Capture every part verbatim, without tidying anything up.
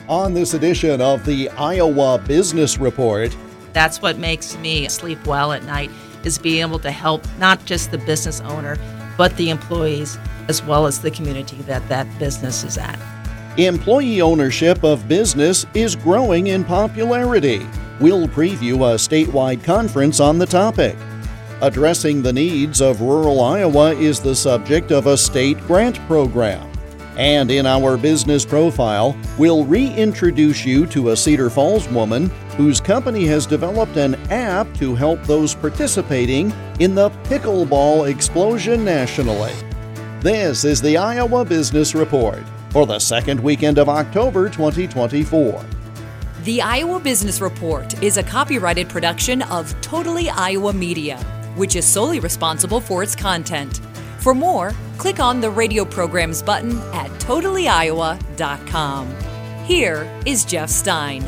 On this edition of the Iowa Business Report, that's what makes me sleep well at night, is being able to help not just the business owner, but the employees, as well as the community that that business is at. Employee ownership of business is growing in popularity. We'll preview a statewide conference on the topic. Addressing the needs of rural Iowa is the subject of a state grant program. And in our business profile, we'll reintroduce you to a Cedar Falls woman whose company has developed an app to help those participating in the pickleball explosion nationally. This is the Iowa Business Report for the second weekend of October twenty twenty-four. The Iowa Business Report is a copyrighted production of Totally Iowa Media, which is solely responsible for its content. For more, click on the radio programs button at totally iowa dot com. Here is Jeff Stein.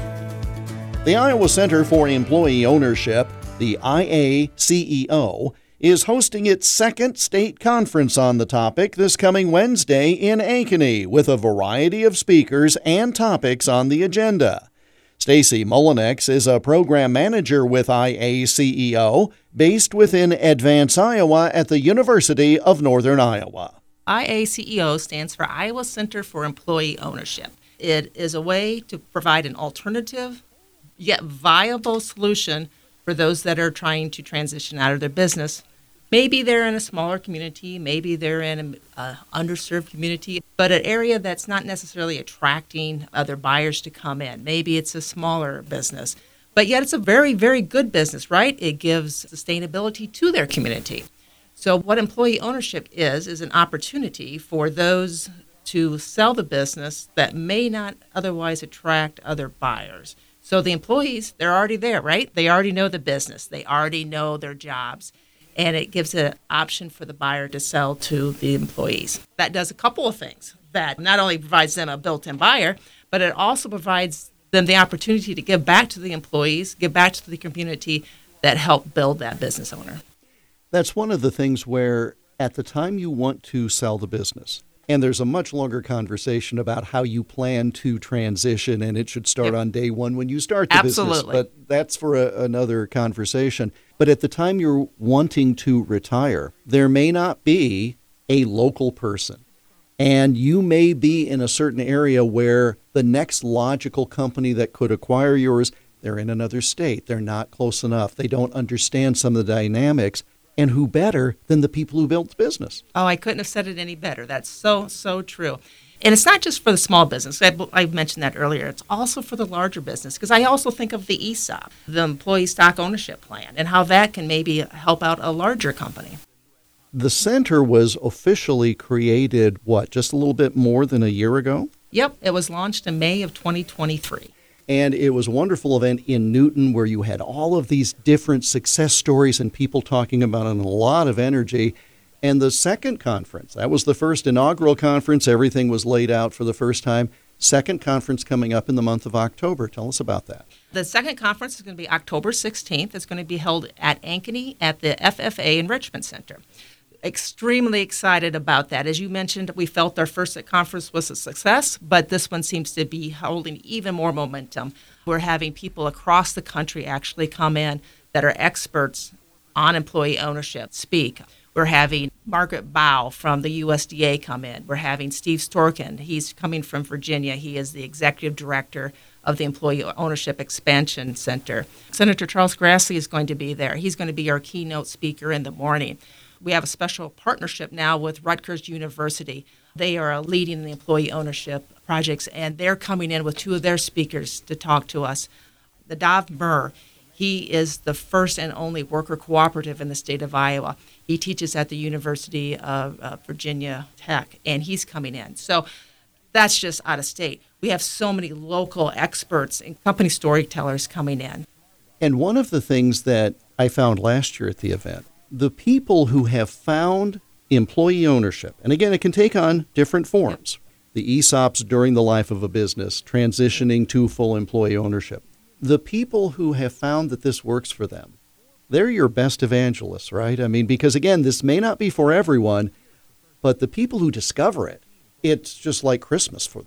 The Iowa Center for Employee Ownership, the I A C E O, is hosting its second state conference on the topic this coming Wednesday in Ankeny with a variety of speakers and topics on the agenda. Stacy Mullinex is a program manager with I A C E O based within Advance, Iowa at the University of Northern Iowa. I A C E O stands for Iowa Center for Employee Ownership. It is a way to provide an alternative yet viable solution for those that are trying to transition out of their business. Maybe they're in a smaller community, maybe they're in an uh, underserved community, but an area that's not necessarily attracting other buyers to come in. Maybe it's a smaller business, but yet it's a very, very good business, right? It gives sustainability to their community. So what employee ownership is, is an opportunity for those to sell the business that may not otherwise attract other buyers. So the employees, they're already there, right? They already know the business. They already know their jobs. And it gives an option for the buyer to sell to the employees. That does a couple of things. That not only provides them a built-in buyer, but it also provides them the opportunity to give back to the employees, give back to the community that helped build that business owner. That's one of the things where at the time you want to sell the business, and there's a much longer conversation about how you plan to transition, and it should start yep. on day one when you start the Absolutely. business. But that's for a, another conversation. But at the time you're wanting to retire, there may not be a local person. And you may be in a certain area where the next logical company that could acquire yours, they're in another state. They're not close enough. They don't understand some of the dynamics. And who better than the people who built the business? Oh, I couldn't have said it any better. That's so, so true. And it's not just for the small business. I, I mentioned that earlier. It's also for the larger business, because I also think of the E S O P, the Employee Stock Ownership Plan, and how that can maybe help out a larger company. The center was officially created, what, just a little bit more than a year ago? Yep. It was launched in May of twenty twenty-three. And it was a wonderful event in Newton where you had all of these different success stories and people talking about it and a lot of energy. And the second conference, that was the first inaugural conference. Everything was laid out for the first time. Second conference coming up in the month of October. Tell us about that. The second conference is going to be October sixteenth. It's going to be held at Ankeny at the F F A Enrichment Center. Extremely excited about that. As you mentioned, we felt our first conference was a success, but this one seems to be holding even more momentum. We're having people across the country actually come in that are experts on employee ownership speak. We're having Margaret Bow from the U S D A come in. We're having Steve Storkin. He's coming from Virginia. He is the executive director of the Employee Ownership Expansion Center. Senator Charles Grassley is going to be there. He's going to be our keynote speaker in the morning. We have a special partnership now with Rutgers University. They are leading the employee ownership projects, and they're coming in with two of their speakers to talk to us. The Nadav Mur, he is the first and only worker cooperative in the state of Iowa. He teaches at the University of uh, Virginia Tech, and he's coming in. So that's just out of state. We have so many local experts and company storytellers coming in. And one of the things that I found last year at the event, the people who have found employee ownership, and again, it can take on different forms. The E S O Ps during the life of a business, transitioning to full employee ownership. The people who have found that this works for them, they're your best evangelists, right? I mean, because again, this may not be for everyone, but the people who discover it, it's just like Christmas for them.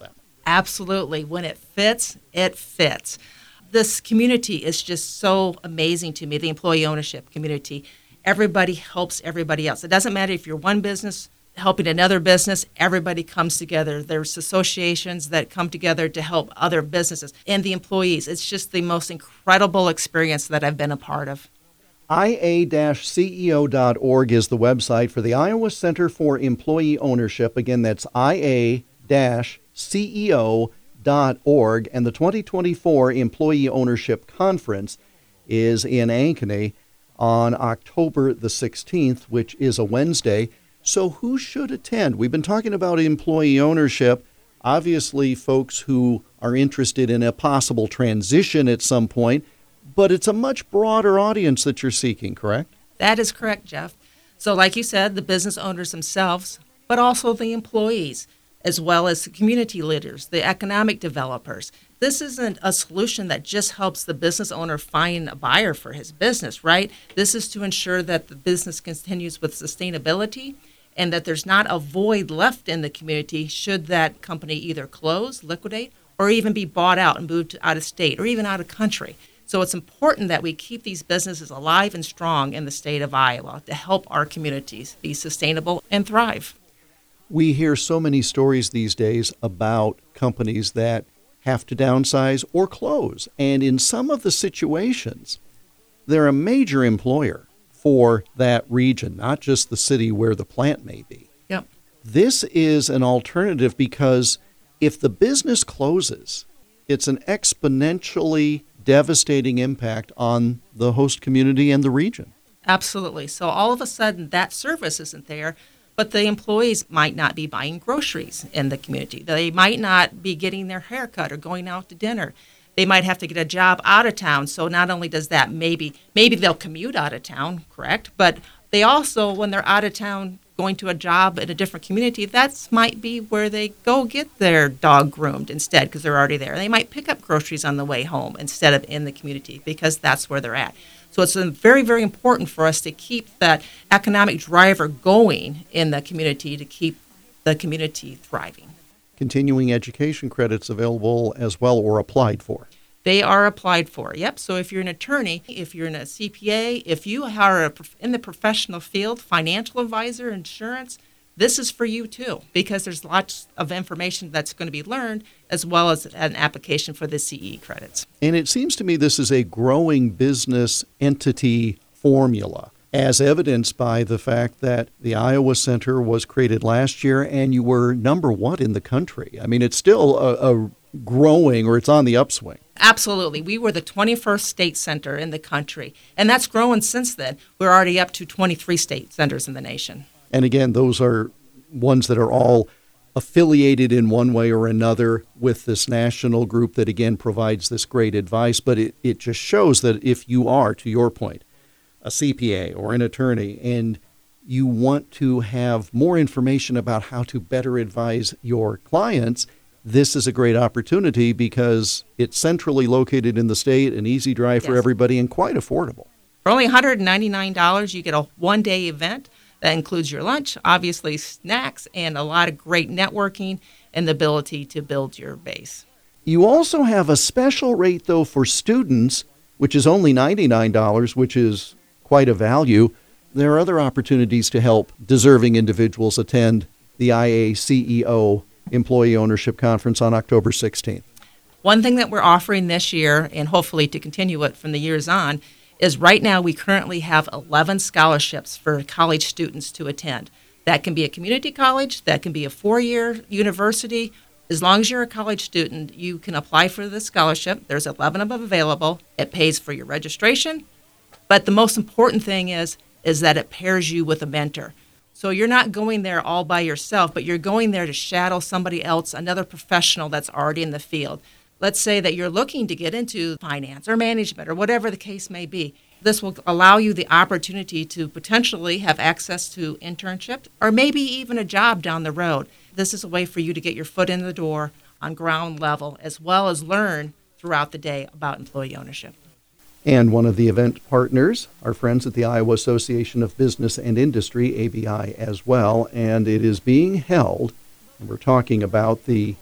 Absolutely. When it fits, it fits. This community is just so amazing to me, the employee ownership community. Everybody helps everybody else. It doesn't matter if you're one business helping another business, everybody comes together. There's associations that come together to help other businesses and the employees. It's just the most incredible experience that I've been a part of. I A C E O dot org is the website for the Iowa Center for Employee Ownership. Again, that's I A C E O dot org. And the twenty twenty-four Employee Ownership Conference is in Ankeny on October the sixteenth, which is a Wednesday. So who should attend? We've been talking about employee ownership. Obviously, folks who are interested in a possible transition at some point, but it's a much broader audience that you're seeking, correct? That is correct, Jeff. So like you said, the business owners themselves, but also the employees, as well as the community leaders, the economic developers. This isn't a solution that just helps the business owner find a buyer for his business, right? This is to ensure that the business continues with sustainability and that there's not a void left in the community should that company either close, liquidate, or even be bought out and moved out of state or even out of country. So it's important that we keep these businesses alive and strong in the state of Iowa to help our communities be sustainable and thrive. We hear so many stories these days about companies that have to downsize or close. And in some of the situations, they're a major employer for that region, not just the city where the plant may be. Yep. This is an alternative because if the business closes, it's an exponentially devastating impact on the host community and the region. Absolutely. So all of a sudden, that service isn't there, but the employees might not be buying groceries in the community. They might not be getting their hair cut or going out to dinner. They might have to get a job out of town. So not only does that maybe, maybe they'll commute out of town, correct? But they also, when they're out of town going to a job in a different community, that might be where they go get their dog groomed instead because they're already there. They might pick up groceries on the way home instead of in the community because that's where they're at. So it's very, very important for us to keep that economic driver going in the community to keep the community thriving. Continuing education credits available as well or applied for? They are applied for, yep. So if you're an attorney, if you're in a C P A, if you are a, in the professional field, financial advisor, insurance, this is for you too, because there's lots of information that's going to be learned as well as an application for the C E credits. And it seems to me this is a growing business entity formula, as evidenced by the fact that the Iowa Center was created last year and you were number one in the country. I mean, it's still a, a growing, or it's on the upswing. Absolutely. We were the twenty-first state center in the country, and that's grown since then. We're already up to twenty-three state centers in the nation. And again, those are ones that are all affiliated in one way or another with this national group that, again, provides this great advice. But it, it just shows that if you are, to your point, a C P A or an attorney, and you want to have more information about how to better advise your clients, this is a great opportunity because it's centrally located in the state, an easy drive for Yes. everybody, and quite affordable. For only one hundred ninety-nine dollars, you get a one-day event that includes your lunch, obviously snacks, and a lot of great networking and the ability to build your base. You also have a special rate, though, for students, which is only ninety-nine dollars, which is quite a value. There are other opportunities to help deserving individuals attend the I A C E O Employee Ownership Conference on October sixteenth. One thing that we're offering this year, and hopefully to continue it from the years on, is right now we currently have eleven scholarships for college students to attend. That can be a community college, that can be a four-year university. As long as you're a college student, you can apply for the scholarship. There's eleven of them available. It pays for your registration. But the most important thing is, is that it pairs you with a mentor. So you're not going there all by yourself, but you're going there to shadow somebody else, another professional that's already in the field. Let's say that you're looking to get into finance or management or whatever the case may be. This will allow you the opportunity to potentially have access to internships or maybe even a job down the road. This is a way for you to get your foot in the door on ground level as well as learn throughout the day about employee ownership. And one of the event partners, our friends at the Iowa Association of Business and Industry, A B I as well, and it is being held, and we're talking about the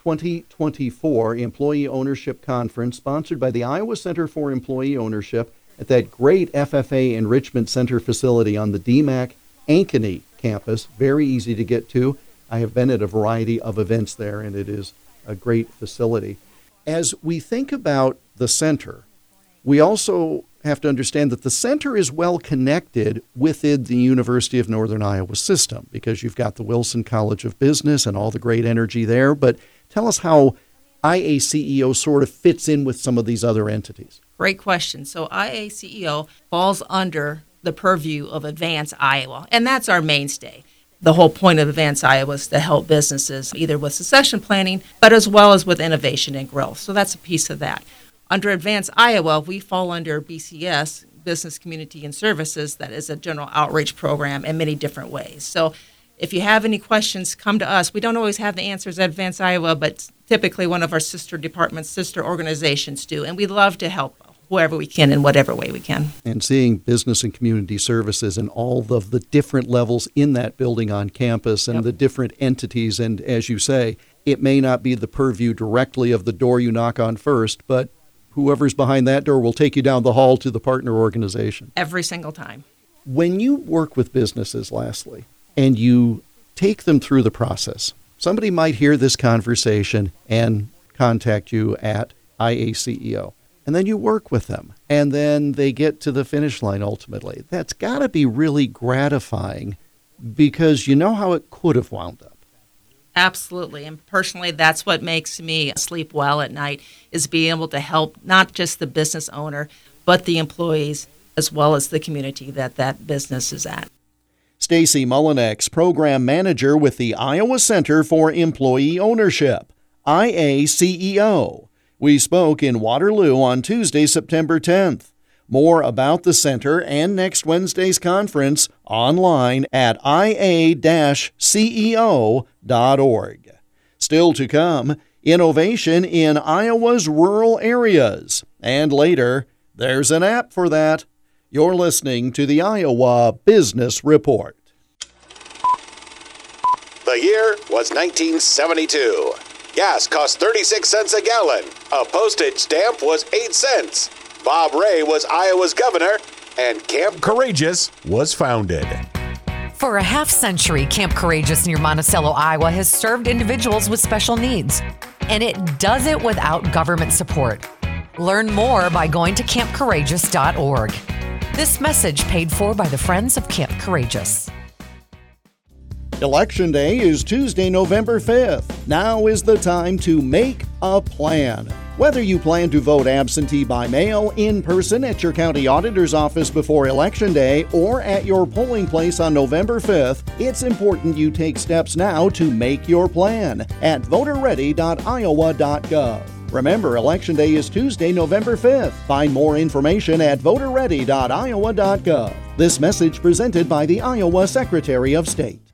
twenty twenty-four Employee Ownership Conference, sponsored by the Iowa Center for Employee Ownership at that great F F A Enrichment Center facility on the D MAC Ankeny campus. Very easy to get to. I have been at a variety of events there, and it is a great facility. As we think about the center, we also have to understand that the center is well connected within the University of Northern Iowa system, because you've got the Wilson College of Business and all the great energy there. But tell us how I A C E O sort of fits in with some of these other entities. Great question. So I A C E O falls under the purview of Advance Iowa, and that's our mainstay. The whole point of Advance Iowa is to help businesses either with succession planning, but as well as with innovation and growth. So that's a piece of that. Under Advance Iowa, we fall under B C S, Business Community and Services. That is a general outreach program in many different ways. So if you have any questions, come to us. We don't always have the answers at Advance Iowa, but typically one of our sister departments, sister organizations do. And we love to help whoever we can in whatever way we can. And seeing business and community services and all of the different levels in that building on campus and yep. the different entities. And as you say, it may not be the purview directly of the door you knock on first, but whoever's behind that door will take you down the hall to the partner organization. Every single time. When you work with businesses, lastly, and you take them through the process, somebody might hear this conversation and contact you at I A C E O. And then you work with them, and then they get to the finish line ultimately. That's got to be really gratifying, because you know how it could have wound up. Absolutely. And personally, that's what makes me sleep well at night, is being able to help not just the business owner, but the employees, as well as the community that that business is at. Stacy Mullinex, Program Manager with the Iowa Center for Employee Ownership, I A C E O. We spoke in Waterloo on Tuesday, September tenth. More about the center and next Wednesday's conference online at I A C E O dot org. Still to come, innovation in Iowa's rural areas. And later, there's an app for that. You're listening to the Iowa Business Report. The year was nineteen seventy-two. Gas cost thirty-six cents a gallon. A postage stamp was eight cents. Bob Ray was Iowa's governor, and Camp Courageous was founded. For a half century, Camp Courageous near Monticello, Iowa has served individuals with special needs. And it does it without government support. Learn more by going to camp courageous dot org. This message paid for by the Friends of Camp Courageous. Election Day is Tuesday, November fifth. Now is the time to make a plan. Whether you plan to vote absentee by mail, in person at your county auditor's office before Election Day, or at your polling place on November fifth, it's important you take steps now to make your plan at voter ready dot iowa dot gov. Remember, Election Day is Tuesday, November fifth. Find more information at voter ready dot iowa dot gov. This message presented by the Iowa Secretary of State.